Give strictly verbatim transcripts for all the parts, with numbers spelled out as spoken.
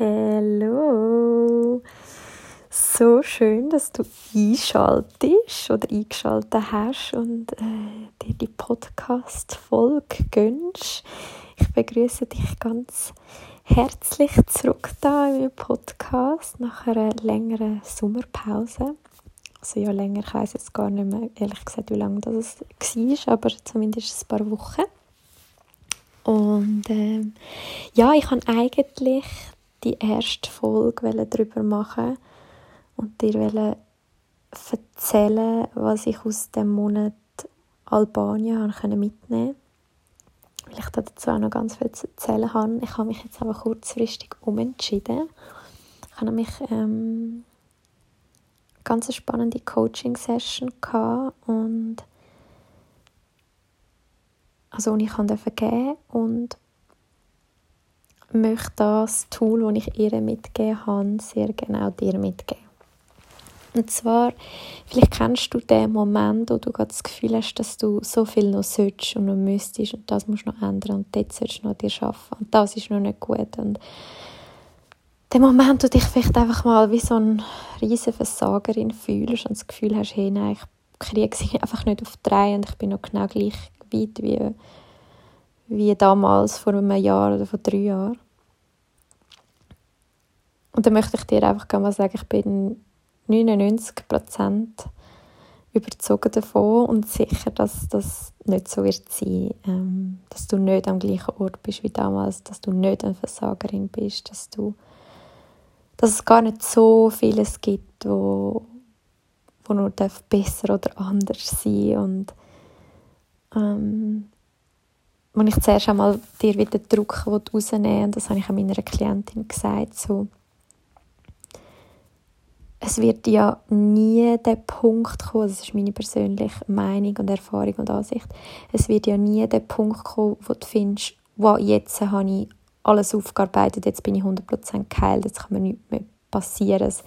Hallo! So schön, dass du einschaltest oder eingeschaltet hast und äh, dir die Podcast-Folge gönnst. Ich begrüße dich ganz herzlich zurück da in meinem Podcast nach einer längeren Sommerpause. Also ja, länger, ich weiss jetzt gar nicht mehr, ehrlich gesagt, wie lange das war, aber zumindest ein paar Wochen. Und ähm, ja, ich wollte eigentlich die erste Folge darüber machen und dir erzählen, was ich aus dem Monat Albanien mitnehmen konnte. Weil ich dazu auch noch ganz viel zu erzählen habe. Ich habe mich jetzt aber kurzfristig umentschieden. Ich hatte nämlich ähm, eine ganz spannende Coaching-Session gehabt und also ich durfte geben und möchte das Tool, das ich ihr mitgegeben habe, sehr genau dir mitgeben. Und zwar, vielleicht kennst du den Moment, wo du gerade das Gefühl hast, dass du so viel noch sollst und noch müsstest und das musst du noch ändern und dort sollst du noch dir arbeiten und das ist noch nicht gut. Und der Moment, wo du dich vielleicht einfach mal wie so eine riesige Versagerin fühlst und das Gefühl hast, hey, nein, ich kriege sie einfach nicht auf die Reihe und ich bin noch genau gleich weit wie, wie damals, vor einem Jahr oder vor drei Jahren. Und dann möchte ich dir einfach mal sagen, ich bin neunundneunzig Prozent überzeugt davon und sicher, dass das nicht so wird sein, ähm, dass du nicht am gleichen Ort bist wie damals, dass du nicht eine Versagerin bist, dass du, dass es gar nicht so vieles gibt, wo, wo nur besser oder anders sein und ähm, wenn ich zuerst einmal dir wieder Druck rausnehmen will, und das habe ich auch meiner Klientin gesagt, so, es wird ja nie der Punkt kommen, das ist meine persönliche Meinung und Erfahrung und Ansicht, es wird ja nie der Punkt kommen, wo du findest, wow, jetzt habe ich alles aufgearbeitet, jetzt bin ich hundert Prozent geheilt, jetzt kann mir nichts mehr passieren. Es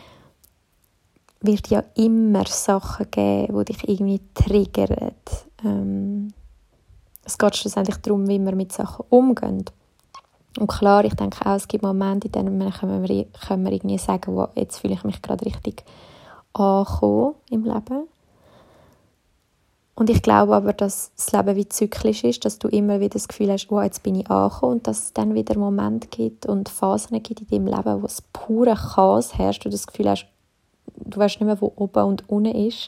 wird ja immer Sachen geben, die dich irgendwie triggern. Ähm, es geht schlussendlich darum, wie wir mit Sachen umgehen. Und klar, ich denke auch, es gibt Momente, in denen können wir, können wir irgendwie sagen, wow, jetzt fühle ich mich gerade richtig angekommen im Leben. Und ich glaube aber, dass das Leben wie zyklisch ist, dass du immer wieder das Gefühl hast, wow, jetzt bin ich angekommen und dass es dann wieder Momente gibt und Phasen gibt in deinem Leben, wo es pure Chaos herrscht und du das Gefühl hast, du weißt nicht mehr, wo oben und unten ist.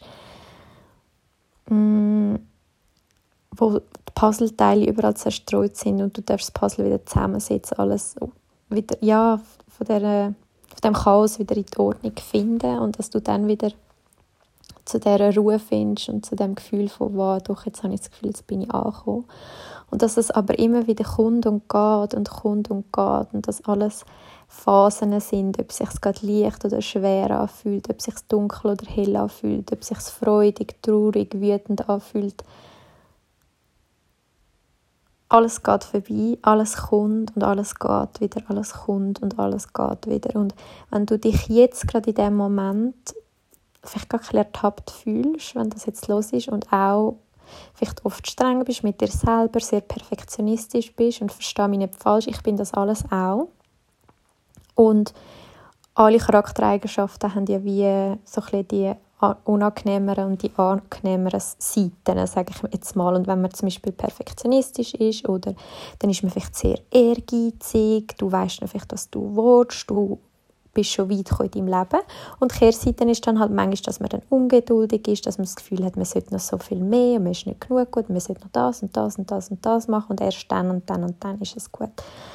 Mm. Wo die Puzzleteile überall zerstreut sind und du darfst das Puzzle wieder zusammensetzen, alles wieder, ja, von, der, von dem Chaos wieder in die Ordnung finden und dass du dann wieder zu dieser Ruhe findest und zu dem Gefühl von, wow, doch, jetzt habe ich das Gefühl, jetzt bin ich angekommen. Und dass es aber immer wieder kommt und geht und kommt und geht und dass alles Phasen sind, ob es sich gerade leicht oder schwer anfühlt, ob es sich dunkel oder hell anfühlt, ob es sich freudig, traurig, wütend anfühlt. Alles geht vorbei, alles kommt und alles geht wieder, alles kommt und alles geht wieder. Und wenn du dich jetzt gerade in diesem Moment vielleicht gar ein ertappt fühlst, wenn das jetzt los ist und auch vielleicht oft streng bist mit dir selber, sehr perfektionistisch bist und verstehe mich nicht falsch, ich bin das alles auch. Und alle Charaktereigenschaften haben ja wie so ein bisschen die unangenehmeren und die angenehmeren Seiten, sage ich jetzt mal. Und wenn man zum Beispiel perfektionistisch ist, oder dann ist man vielleicht sehr ehrgeizig, du weißt vielleicht, was du willst, du bist schon weit gekommen in deinem Leben. Und die Kehrseite ist dann halt manchmal, dass man dann ungeduldig ist, dass man das Gefühl hat, man sollte noch so viel mehr, und man ist nicht genug gut, man sollte noch das und das und das und das machen und erst dann und dann und dann ist es gut.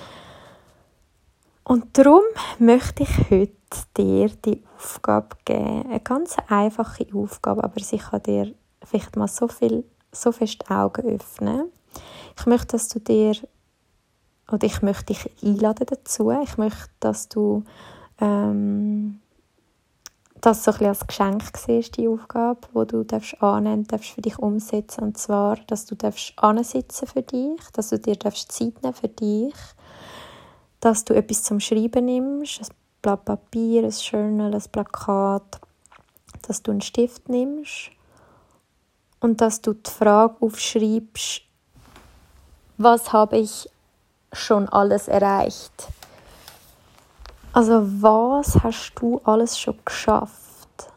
Und darum möchte ich heute dir die Aufgabe geben, eine ganz einfache Aufgabe, aber sie kann dir vielleicht mal so viel, so fest die Augen öffnen. Ich möchte, dass du dir, oder ich möchte dich einladen dazu, ich möchte, dass du ähm, das so ein bisschen als Geschenk siehst, die Aufgabe, die du darfst annehmen, darfst für dich umsetzen, und zwar, dass du darfst ansitzen für dich, dass du dir darfst Zeit nehmen für dich, dass du etwas zum Schreiben nimmst, ein Blatt Papier, ein Journal, ein Plakat, dass du einen Stift nimmst und dass du die Frage aufschreibst, was habe ich schon alles erreicht? Also was hast du alles schon geschafft?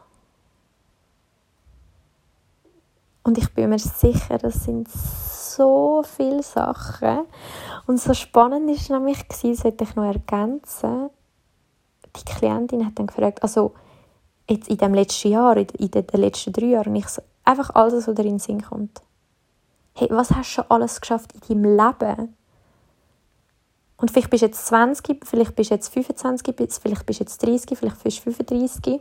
Und ich bin mir sicher, das sind so viele Sachen. Und so spannend war es nämlich, das wollte ich noch ergänzen, die Klientin hat dann gefragt, also jetzt in dem letzten Jahr, in den letzten drei Jahren, und ich so, einfach alles, was dir in den Sinn kommt. Hey, was hast du schon alles geschafft in deinem Leben? Und vielleicht bist du jetzt zwanzig, vielleicht bist du jetzt fünfundzwanzig, vielleicht bist du jetzt dreißig, vielleicht bist du fünfunddreißig.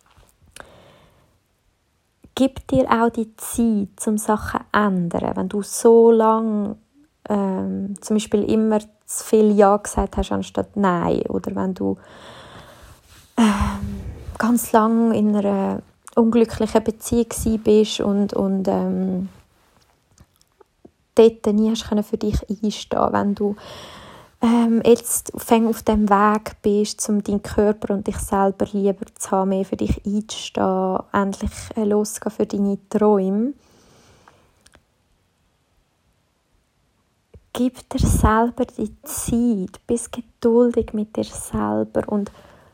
Gib dir auch die Zeit, um Sachen zu ändern. Wenn du so lange ähm, zum Beispiel immer zu viel Ja gesagt hast, anstatt Nein. Oder wenn du ähm, ganz lange in einer unglücklichen Beziehung bist und, und ähm, dort nie hast für dich einstehen, wenn du ähm, jetzt auf dem Weg bist, um deinen Körper und dich selber lieber zu haben, mehr für dich einzustehen, endlich loszugehen für deine Träume. Gib dir selber die Zeit, bist geduldig mit dir selber und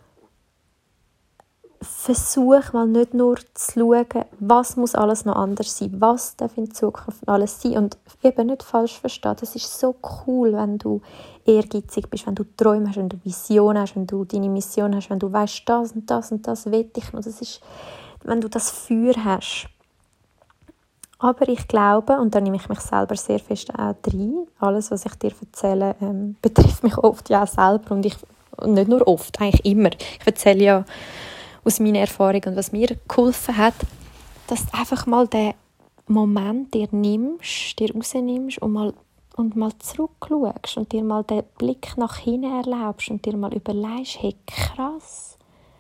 versuch mal nicht nur zu schauen, was muss alles noch anders sein, was darf in Zukunft alles sein und eben nicht falsch verstehen. Das ist so cool, wenn du ehrgeizig bist, wenn du Träume hast, wenn du Visionen hast, wenn du deine Mission hast, wenn du weißt, das und das und das will ich noch. Das ist, wenn du das Feuer hast. Aber ich glaube, und da nehme ich mich selber sehr fest auch rein, alles, was ich dir erzähle, ähm, betrifft mich oft ja auch selber und ich und nicht nur oft, eigentlich immer. Ich erzähle ja aus meiner Erfahrung und was mir geholfen hat, dass du einfach mal den Moment dir nimmst, dir rausnimmst und mal, und mal zurückschaust und dir mal den Blick nach hinten erlaubst und dir mal überlegst, hey krass,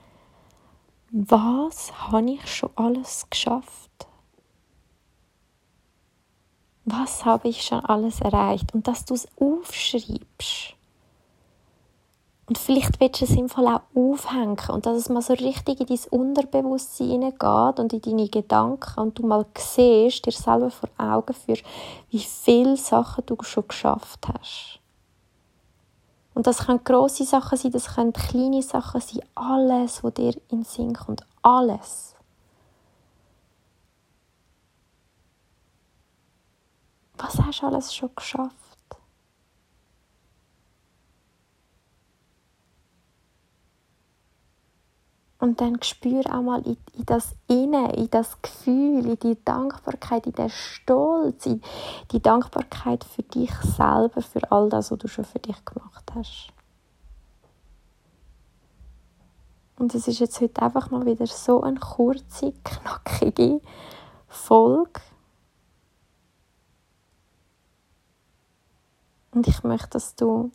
was habe ich schon alles geschafft? Was habe ich schon alles erreicht? Und dass du es aufschreibst. Und vielleicht willst du es im Fall auch aufhängen und dass es mal so richtig in dein Unterbewusstsein hineingeht und in deine Gedanken und du mal siehst, dir selber vor Augen führst, wie viele Sachen du schon geschafft hast. Und das können grosse Sachen sein, das können kleine Sachen sein, alles, was dir in den Sinn kommt, alles. Was hast du alles schon geschafft? Und dann spür auch mal in, in das Innen, in das Gefühl, in die Dankbarkeit, in den Stolz, in die Dankbarkeit für dich selber, für all das, was du schon für dich gemacht hast. Und es ist jetzt heute einfach mal wieder so eine kurze, knackige Folge. Und ich möchte, dass du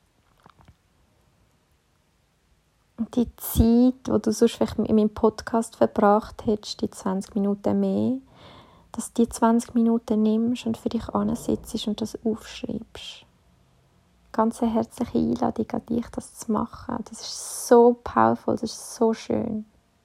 die Zeit, die du sonst vielleicht in meinem Podcast verbracht hättest, die zwanzig Minuten mehr, dass du die zwanzig Minuten nimmst und für dich ansitzt und das aufschreibst. Ganz eine herzliche Einladung an dich, das zu machen. Das ist so powerful, das ist so schön.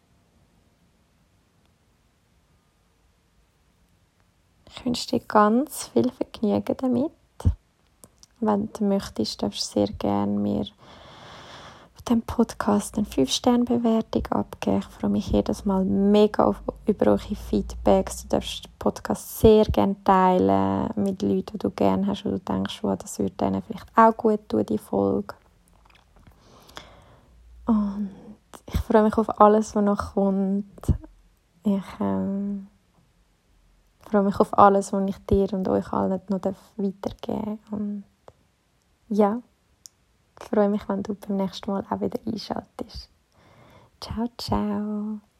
Ich wünsche dir ganz viel Vergnügen damit. Wenn du möchtest, darfst du sehr gerne mir dem Podcast eine fünf Sterne Bewertung abgeben. Ich freue mich jedes Mal mega auf, über eure Feedbacks. Du darfst den Podcast sehr gerne teilen mit Leuten, die du gerne hast, wo du denkst, wow, das würde denen vielleicht auch gut tun, die Folge. Und ich freue mich auf alles, was noch kommt. Ich ähm, freue mich auf alles, was ich dir und euch allen noch weitergeben darf. Und ja, ich freue mich, wenn du beim nächsten Mal auch wieder einschaltest. Ciao, ciao.